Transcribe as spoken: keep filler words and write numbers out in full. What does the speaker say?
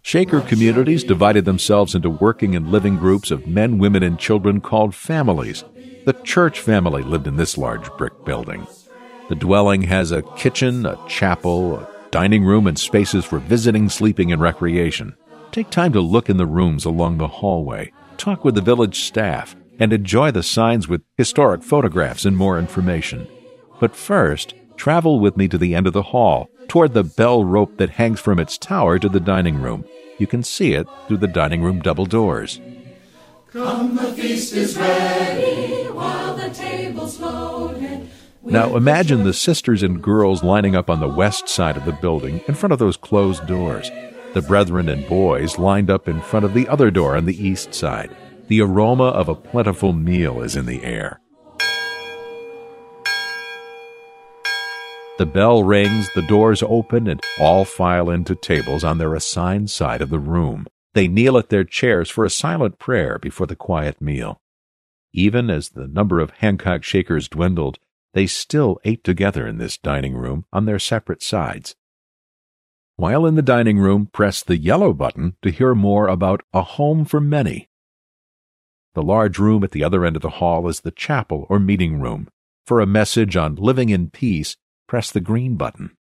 Shaker communities divided themselves into working and living groups of men, women, and children called families. The church family lived in this large brick building. The dwelling has a kitchen, a chapel, a dining room, and spaces for visiting, sleeping, and recreation. Take time to look in the rooms along the hallway, talk with the village staff, and enjoy the signs with historic photographs and more information. But first, travel with me to the end of the hall, toward the bell rope that hangs from its tower to the dining room. You can see it through the dining room double doors. Come, the feast is ready, while the table's loaded. Now imagine the sisters and girls lining up on the west side of the building in front of those closed doors. The brethren and boys lined up in front of the other door on the east side. The aroma of a plentiful meal is in the air. The bell rings, the doors open, and all file into tables on their assigned side of the room. They kneel at their chairs for a silent prayer before the quiet meal. Even as the number of Hancock Shakers dwindled, they still ate together in this dining room on their separate sides. While in the dining room, press the yellow button to hear more about A Home for Many. The large room at the other end of the hall is the chapel or meeting room. For a message on living in peace, press the green button.